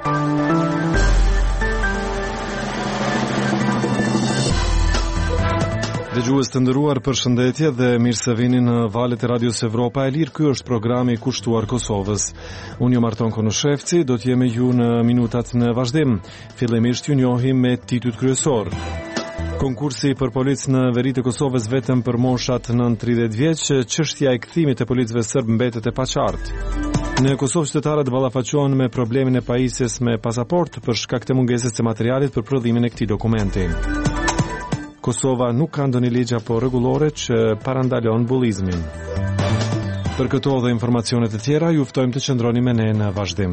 Dëgjues të nderuar, përshëndetje dhe mirë se vini në valët e Radios Evropa e Lirë. Ky është programi i kushtuar Kosovës. Unë jam Arton Konushevci, do të jem me ju në minutat në vazhdim. Fillimisht ju njohim me titujt kryesor. Konkursi për policë në veri të Kosovës vetëm për moshat nën 30 vjeç, çështja e kthimit të policëve serb mbetet e paqartë. Në Kosovë qytetarët ballafaqohen me problemin e pajisjes me pasaport për shkak të mungesës së materialit për prodhimin e këtij dokumenti. Kosova nuk ka ndonjë ligj apo rregullore që parandalon bullizmin. Për këto dhe informacione të tjera, ju ftojmë të qëndroni me ne në vazhdim.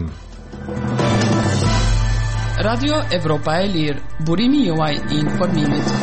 Radio Evropa e Lirë, burimi juaj i informimit.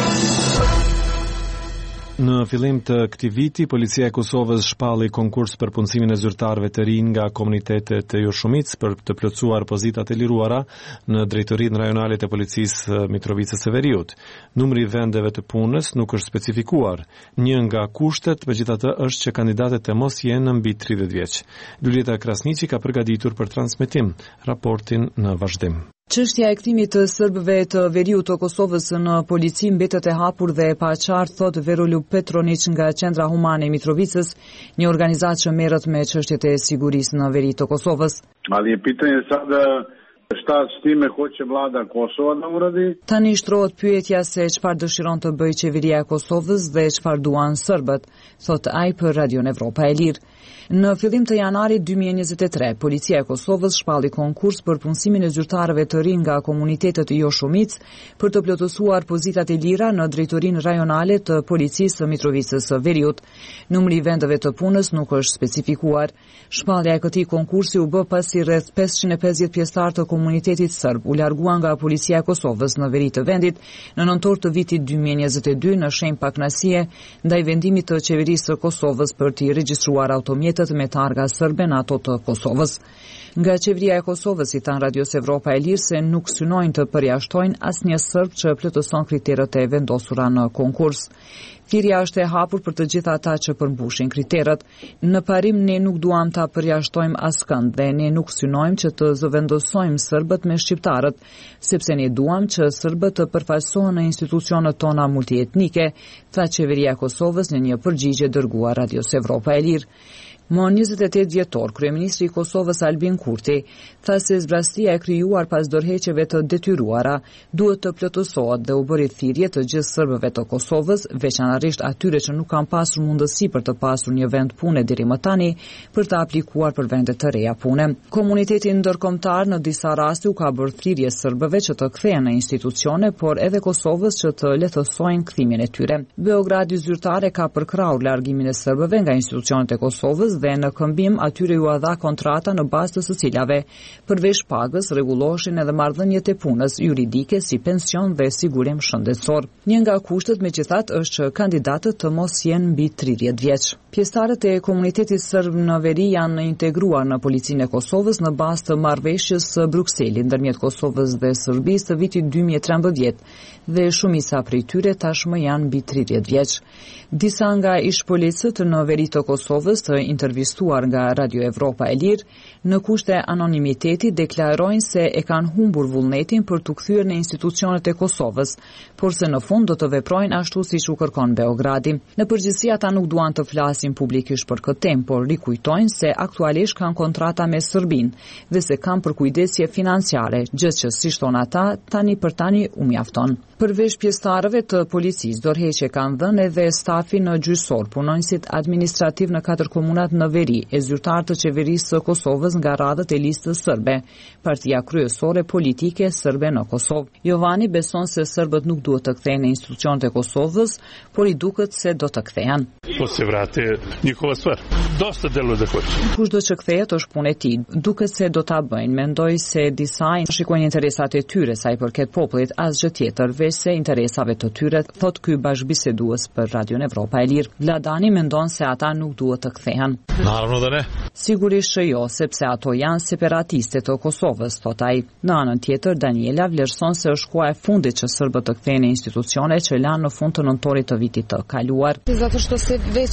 Në fillim të këtij viti, policia e Kosovës shpalli konkurs për punësimin e zyrtarëve të rinj nga komunitetet e Joshumicë për të plotësuar pozitat e liruara në drejtorinë rajonale të policisë Mitrovicës së Veriut. Numri i vendeve të punës nuk është specifikuar. Një nga kushtet, megjithatë, është që kandidatët të mos jenë mbi 30 vjeç. Lulieta Krasniqi ka përgatitur për transmetim raportin në vazhdim. Çështja e kthimit të serbëve të veriut të Kosovës në polici mbetet e hapur dhe e paqartë, thot Veroljub Petronić nga Qendra Humane e Mitrovicës, një organizatë që merret me çështjet e sigurisë në veri të Kosovës. Ali je pitanje sada šta s time hoće vlada Kosova da uradi? Tani shtrohet pyetja se çfarë dëshiron të bëjë qeveria e Kosovës dhe çfarë duan serbët, thot ai për Radion Evropa e Lirë. Në fillim të janarit 2023, policia e Kosovës shpalli konkurs për punësimin e zyrtarëve të rinj nga komunitetet jo shumicë për të plotësuar pozitat e lira në drejtorinë rajonale të policisë së Mitrovicës së Veriut. Numri i vendeve të punës nuk është specifikuar. Shpallja e këtij konkursi u bë pasi rreth 550 pjesëtar të komunitetit serb u larguan nga policia e Kosovës në veri të vendit në nëntor të vitit 2022 në shenjë pakënaqësie ndaj vendimit të qeverisë së Kosovës për të regjistruar automjet me targa serbe në ato të Kosovës. Nga qeveria e Kosovës i than Radios Evropa e Lirë se nuk synojnë të përjashtojnë asnjë serb që plotëson kriteret e vendosura në konkurs. Thirrja është e hapur për të gjithë ata që përmbushin kriteret. Në parim ne nuk duam ta përjashtojmë askënd dhe ne nuk synojmë që të zëvendosojmë serbët me shqiptarët, sepse ne duam që serbët të përfaqësohen në institucionet tona multietnike, tha qeveria e Kosovës në një përgjigje dërguar Radios Evropa e Lirë. Më 28 dhjetor, kryeministri i Kosovës Albin Kurti tha se zbrastia e krijuar pas dorëheqjeve të detyruara duhet të plotësohet dhe u bëri thirrje të gjithë serbëve të Kosovës, veçanërisht atyre që nuk kanë pasur mundësi për të pasur një vend pune deri më tani, për të aplikuar për vende të reja pune. Komuniteti ndërkombëtar në disa raste u ka bërë thirrje serbëve që të kthehen në institucione, por edhe Kosovës që të lehtësojnë kthimin e tyre. Beogradi zyrtare ka përkrahur largimin e serbëve nga institucionet e Kosovës dhe në këmbim atyre ju dha kontrata në bazë të së cilave përveç pagës rregulloheshin edhe marrëdhëniet e punës juridike si pension dhe sigurim shëndetësor. Një nga kushtet megjithatë është që kandidatët të mos jenë mbi 30 vjeç. Pjesëtarët e komunitetit serb në veri janë integruar në policinë e Kosovës në bazë të marrëveshjes së Brukselit ndërmjet Kosovës dhe Serbisë të vitit 2013 dhe shumica prej tyre tashmë janë mbi 30 vjeç. Disa nga ish-policët në veri të Kosovës të intervistuar nga Radio Evropa e Lirë në kushte anonimiteti deklarojnë se e kanë humbur vullnetin për të kthyer në institucionet e Kosovës, por se në fund do të veprojnë ashtu siç u kërkon Beogradi. Në përgjithësi ata nuk duan të flasin publikisht për këtë temë, por rikujtojnë se aktualisht kanë kontrata me Serbinë dhe se kanë përkujdesje financiare, gjë që si thon ata tani për tani u mjafton. Përveç pjesëtarëve të policisë, dorëheqje kanë dhënë edhe stafi në gjyqësor, punonjësit administrativ në 4 komunat në veri, e zyrtarë të qeverisë së Kosovës nga radhët e listës serbe, partia kryesore politike serbe në Kosovë. Jovani beson se serbët nuk duhet të kthehen në institucionet e Kosovës, por i duket se do të kthehen. Po se vrate njihova stvar. Dosta deluje da hoće. Kushdo që kthehet është punë e tij. Duket se do ta bëjnë. Mendoj se disa shikojnë interesat e tyre sa i përket popullit, asgjë tjetër, veç se interesave të tyre, thot ky bashkëbisedues për Radion Evropa e Lirë. Vladani mendon se ata nuk duhet të kthehen. Naravno da ne. Sigurisht që jo, sepse ato janë separatiste të Kosovës, thot ai. Në anën tjetër, Daniela vlerëson se është koha e fundit që serbët të kthehen në institucione që lanë në fund të nëntorit të vitit të kaluar. Për shkak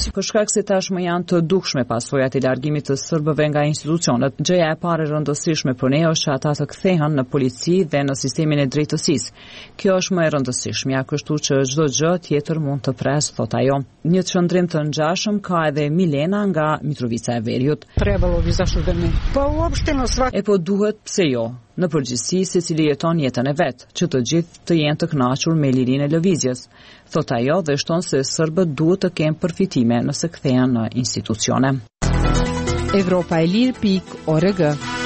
se tashmë janë të dukshme pasojat e largimit të serbëve nga institucionet. Gjëja e parë rëndësishme për ne është ata të kthehen në polici dhe në sistemin e drejtësisë. Kjo është më e rëndësishmja, kështu që çdo gjë tjetër mund të pres, thot ajo. Një qëndrim të ngjashëm ka edhe Milena nga Mitrovica e Veriut. Po duhet, pse jo? Në përgjithësi, secili jeton jetën e vet, që të gjithë të jenë të kënaqur me lirinë e lëvizjes, thot ajo dhe shton se serbët duhet të kenë përfitime nëse kthehen në institucione. Evropaelir.org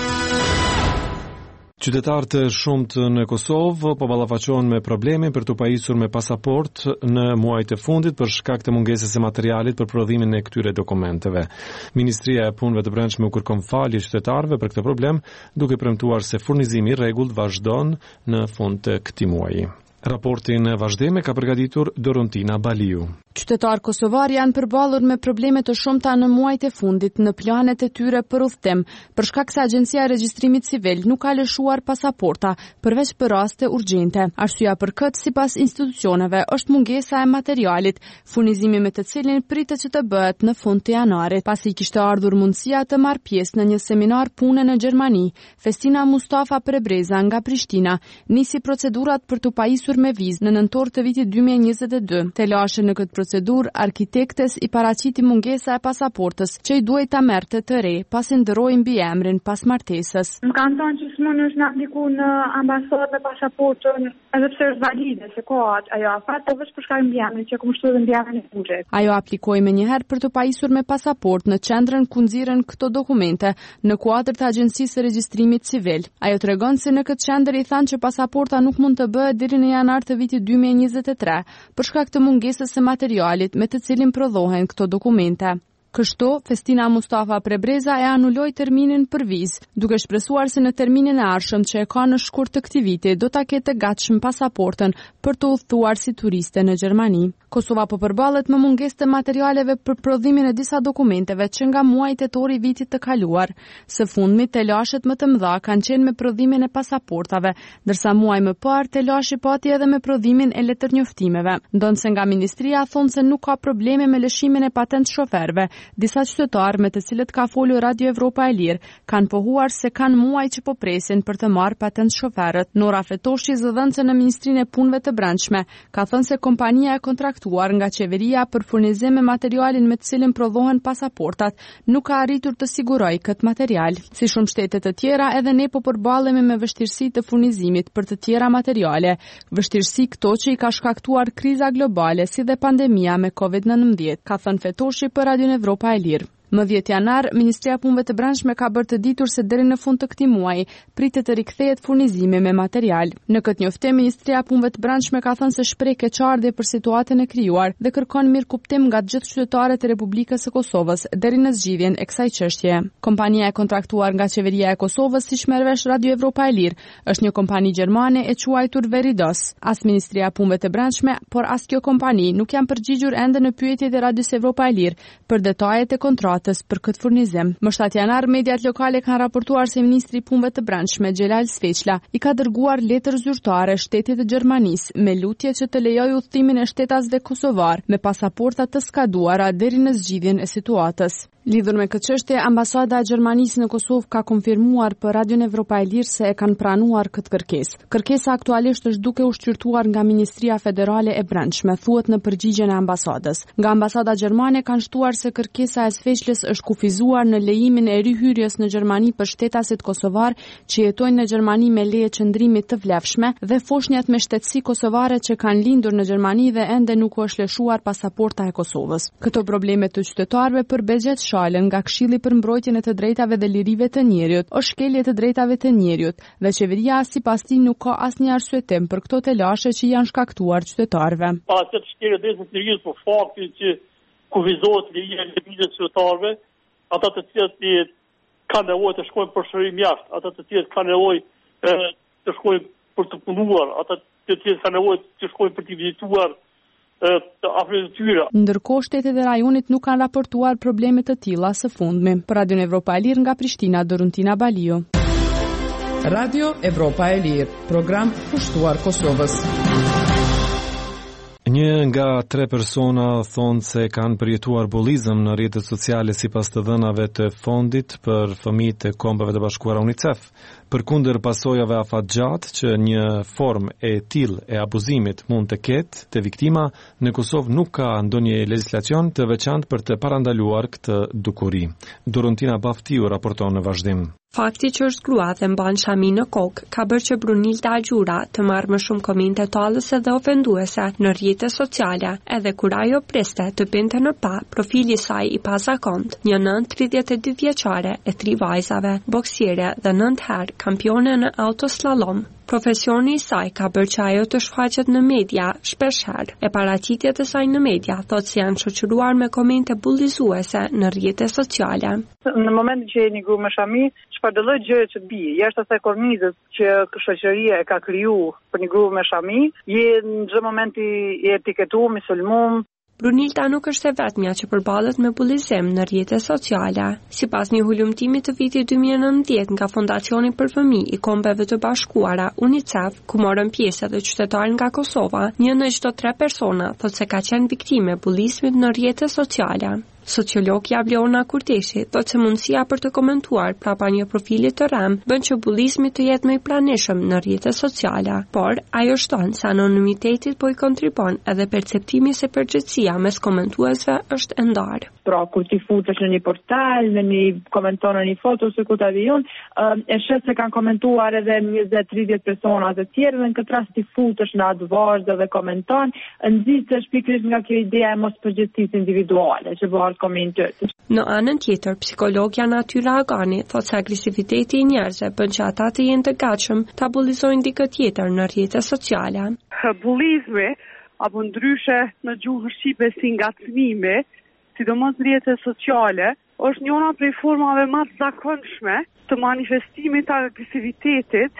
Qytetarët e shumtë në Kosovë po ballafaqohen me probleme për të pajisur me pasaport në muajt e fundit për shkak të mungesës së materialit për prodhimin e këtyre dokumenteve. Ministria e Punëve të Brendshme u kërkon falje qytetarëve për këtë problem, duke premtuar se furnizimi i rregullt vazhdon në fund të këtij muaji. Raportin e vazhdimit ka përgatitur Dorontina Baliu. Qytetarë kosovar janë përballur me probleme të shumta në muajt e fundit në planet e tyre për udhtim, për shkak se Agjencia e Regjistrimit Civil nuk ka lëshuar pasaporta, përveç për raste urgjente. Arsyeja për këtë, sipas institucioneve, është mungesa e materialit, furnizimi me të cilin pritet që të bëhet në fund të janarit. Pasi kishte ardhur mundësia të marrë pjesë në një seminar pune në Gjermani, Festina Mustafa Prebreza nga Prishtina nisi procedurat për të pajisur me vizë në nëntor të vitit 2022. Telashe në këtë procedurë, arkitektes i paraqiti mungesa e pasaportës, që i duhej ta merrte të re, pasi ndëroi mbiemrin pas martesës. Më kanë thënë që s'mund është na apliku në ambasadë me pasaportën, edhe pse është valide, se ka ajo afat, po vetëm për shkak të mbiemrit, që kushtohet dhe mbiemrin e buxhet. Ajo aplikoi menjëherë për të pajisur me pasaportë në qendrën ku nxirren këto dokumente në kuadër të Agjencisë së Regjistrimit Civil. Ajo tregon se në këtë qendër i thanë që pasaporta nuk mund të bëhet deri në janar të vitit 2023 për shkak të mungesës së materialit me të cilin prodhohen këto dokumente. Kështu, Festina Mustafa Prebreza e anuloi terminin për vizë, duke shpresuar se në terminin e ardhshëm që e ka në shkurt të këtij viti do ta ketë gatshëm pasaportën për të udhëtuar si turiste në Gjermani. Kosova po përballet me mungesë të materialeve për prodhimin e disa dokumenteve që nga muaji tetor i vitit të kaluar. Së fundmi, telashet më të mëdha kanë qenë me prodhimin e pasaportave, ndërsa muaj më parë telashi pati edhe me prodhimin e letërnjoftimeve. Ndonse nga ministria thonë se nuk ka probleme me lëshimin e patent shoferëve. Disa qytetarë me të cilët ka folur Radio Evropa e Lirë kanë pohuar se kanë muaj që po presin për të marrë patent shoferët. Nora Fetoshi, zëdhënëse në Ministrinë e Punëve të Brendshme, ka thënë se kompania e kontraktuar nga qeveria për furnizim me materialin me të cilin prodhohen pasaportat nuk ka arritur të sigurojë këtë material. Si shumë shtete të tjera, edhe ne po përballemi me vështirësi të furnizimit për të tjera materiale, vështirësi këto që i ka shkaktuar kriza globale si dhe pandemia me COVID-19, ka thënë Fetoshi për Radio Evropa e Lirë. Më 10 janar, Ministria e Punëve të Brendshme ka bërë të ditur se deri në fund të këtij muaji pritet të rikthehet furnizimi me material. Në këtë njoftim, Ministria e Punëve të Brendshme ka thënë se shpreh keqardhje për situatën e krijuar dhe kërkon mirëkuptim nga të gjithë qytetarët e Republikës së Kosovës deri në zgjidhjen e kësaj çështje. Kompania e kontraktuar nga qeveria e Kosovës, siç merr vesh Radio Evropa e Lirë, është një kompani gjermane e quajtur Veridos. As Ministria e Punëve të Brendshme, por as kjo kompani nuk janë përgjigjur ende në pyetjet e Radios Evropa e Lirë për detajet e kontratës për këtë furnizim. Më 7 janar, mediat lokale kanë raportuar se Ministri i Punëve të Brendshme, Xhelal Sveçla, i ka dërguar letër zyrtare shtetit të Gjermanisë me lutje që të lejojë udhëtimin e shtetasve kosovar me pasaporta të skaduara deri në zgjidhjen e situatës. Lidhur me këtë çështje, ambasada e Gjermanisë në Kosovë ka konfirmuar për Radio Evropa e Lirë se e kanë pranuar këtë kërkesë. Kërkesa aktualisht është duke u shqyrtuar nga Ministria Federale e Brendshme, thuhet në përgjigjen e ambasadës. Nga ambasada gjermane kanë shtuar se kërkesa e Sveçlës është kufizuar në lejimin e rihyrjes në Gjermani për shtetasit kosovar që jetojnë në Gjermani me leje qëndrimi të vlefshme dhe foshnjat me shtetësi kosovare që kanë lindur në Gjermani dhe ende nuk u është lëshuar pasaporta e Kosovës. Këto probleme të qytetarëve përbëhet nga Këshilli për mbrojtjen e të drejtave dhe lirive të njerëzit, o shkelje të drejtave të njerëzit, dhe qeveria sipas tij nuk ka asnjë arsyetim për këto telashe që janë shkaktuar qytetarëve. Pas të shkelje drejtave të njerëzit për faktin që kufizohet liria e lëvizjes së qytetarëve, ata të cilët kanë nevojë të shkojnë për shërim jashtë, ata të cilët kanë nevojë të shkojnë për të punuar, ata të cilët kanë nevojë të shkojnë për të vizituar Ndërkohë, shtetet e rajonit nuk kanë raportuar probleme të tilla së fundmi. Për Radio Evropa e Lirë nga Prishtina, Dorontina Baliu. Radio Evropa e Lirë, program kushtuar Kosovës. Një nga 3 persona thonë se kanë përjetuar bullizëm në rrjetet sociale sipas të dhënave të fondit për fëmijët e Kombeve të Bashkuara UNICEF. Përkundër pasojave afatgjatë që një formë e tillë e abuzimit mund të ketë te viktima, në Kosovë nuk ka ndonjë legjislacion të veçantë për të parandaluar këtë dukuri. Dorontina Baftiu raporton në vazhdim. Fakti që është grua dhe mban shami në kokë ka bërë që Brunilda Agjura të marrë më shumë komente tallëse dhe ofenduese në rrjetet sociale, edhe kur ajo priste të binte në pa profili saj i pazakont, një nën 32 vjeçare e 3 vajzave, boksiere dhe 9 herë kampione në autoslalom. Profesioni i saj ka bërë që ajo të shfaqet në media shpeshherë. E paraqitjet e saj në media thotë se janë shoqëruar me komente bullizuese në rrjetet sociale. Në momentin që jeni grua me shami, çfarëdo lloj gjëje që bie, jashtë asaj kornizës që shoqëria e ka kriju për një grua me shami, je në çdo moment i etiketuar, i sulmuar. Brunilda nuk është e vetmja që përballet me bullizim në rrjetet sociale. Sipas një hulumtimi të vitit 2019 nga Fondacioni për Fëmijë i Kombeve të Bashkuara, UNICEF, ku morën pjesë edhe qytetarë nga Kosova, 1 në çdo 3 persona thotë se ka qenë viktime bullizmit në rrjetet sociale. Sociologja Vleona Kurteshi thotë se mundësia për të komentuar prapa një profili të rëm bën që bullizmi të jetë më i pranishëm në rrjetet sociale, por ajo shton se anonimiteti po i kontribon edhe perceptimi se përgjegjësia mes komentuesve është e ndarë. Pra, kur ti futesh në një portal, në një komenton në një foto ose ku ta vijon, e shet se kanë komentuar edhe 20-30 persona të tjerë dhe në këtë rast ti futesh në atë vargje dhe komenton, nxisesh pikërisht nga kjo ide e mos përgjegjësisë individuale që bëhet komentues. Në anën tjetër, psikologja Natyra Agani thotë se agresiviteti i njerëzve bën që ata të jenë të gatshëm ta bullizojnë dikë tjetër në rrjetet sociale. Bullizmi apo ndryshe në gjuhën shqipe si ngacmimi, sidomos rrjetet sociale, është njëra prej formave më të zakonshme të manifestimit të agresivitetit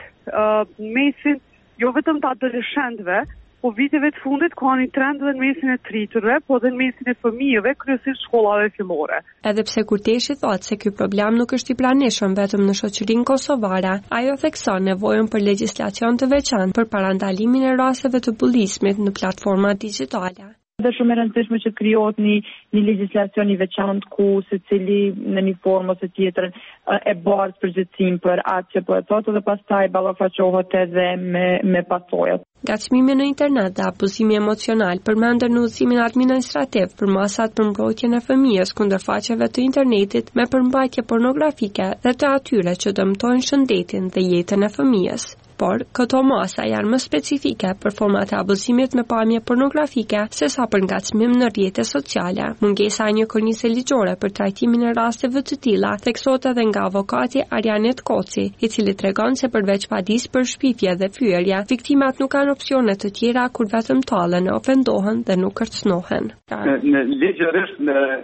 mesin jo vetëm të adoleshentëve, po viteve të fundit ka një trend dhe në mesin e triturve, po dhe në mesin e fëmijëve, kryesisht shkollave fillore. Edhe pse Kurteshi thotë se ky problem nuk është i pranishëm vetëm në shoqërinë kosovare, ajo thekson nevojën për legjislacion të veçantë për parandalimin e rasteve të bullizmit në platforma digjitale. Dhe shumë e rëndësishme që krijohet një legjislacion i veçantë ku secili në një formë ose tjetër e bardh përgjegjësim për atë që po e thotë dhe pastaj ballafaqohet edhe me pasojat. Ngacmimi në internet dhe abuzimi emocional përmenden në udhëzimin administrativ për masat për mbrojtjen e fëmijës kundër faqeve të internetit me përmbajtje pornografike dhe të atyre që dëmtojnë shëndetin dhe jetën e fëmijës. Por, këto masa janë më specifike për format e abuzimit me pamje pornografike se sa për ngacmim në rrjetet sociale. Mungesa e një kornice ligjore për trajtimin e rasteve të tilla theksohet edhe nga avokati Arjanet Koci, i cili tregon se përveç padisë për shpifje dhe fyerje, viktimat nuk kanë opsione të tjera kur vetëm tallen, ofendohen dhe nuk kërcënohen. Në ligjërisht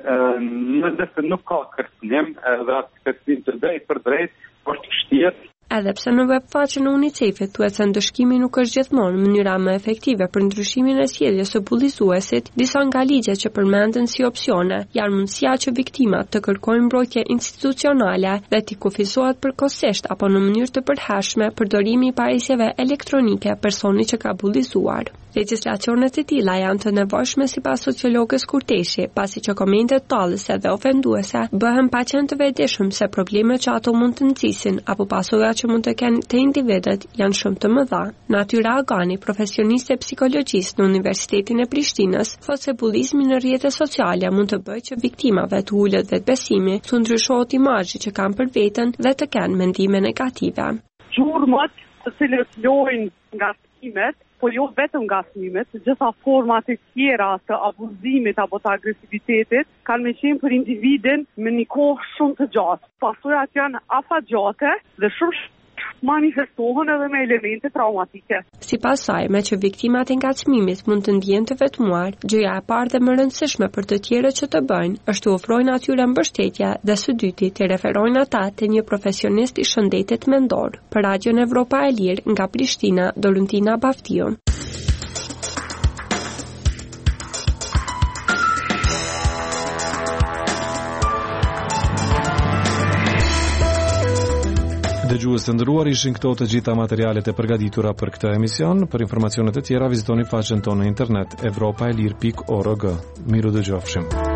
nëse nuk ka kërcënim dhe atë kërcënim të drejtë për drejtë është vështirë. Edhe pse në webfaqen e UNICEF-it thuhet se ndëshkimi nuk është gjithmonë mënyra më efektive për ndryshimin e sjelljes së bullizuesit, disa nga ligjet që përmenden si opsione janë mundësia që viktimat të kërkojnë mbrojtje institucionale dhe t'i kufizohet përkohësisht apo në mënyrë të përhershme përdorimi i pajisjeve elektronike personit që ka bullizuar. Legjislacionet e tilla janë të nevojshme sipas sociologës Kurteshi, pasi që komentet tallëse dhe ofenduese bëhen pa qenë të vetëdijshëm se problemet që ato mund të nxisin apo pasojat që mund të kenë te individët janë shumë të mëdha. Natyra Agani, profesioniste psikologjisë në Universitetin e Prishtinës, thotë se bullizmi në rrjetet sociale mund të bëjë që viktimave të ulët vetbesimi, të ndryshohet imazhi që kanë për veten dhe të kenë mendime negative. Gjurmët të cilët lojnë ngacmimet, po jo vetëm ngacmimet, të gjitha format e tjera të abuzimit apo të agresivitetit kanë me qenë për individin me një kohë shumë të gjatë. Pasojat janë afatgjate dhe shumë manifestohen edhe me elemente traumatike. Sipas saj, me që viktimat e ngacmimit mund të ndjehen të vetmuar, gjëja e parë dhe më rëndësishme për të tjerët që të bëjnë është të ofrojnë atyre mbështetje dhe së dyti të referojnë ata te një profesionist i shëndetit mendor. Për Radion Evropa e Lirë nga Prishtina, Dorontina Baftiu. Dëgjues të nderuar, ishin këto të gjitha materialet e përgatitura për këtë emision. Për informacione të tjera vizitoni faqen tonë në internet evropaelir.org. Miru dëgjofshim.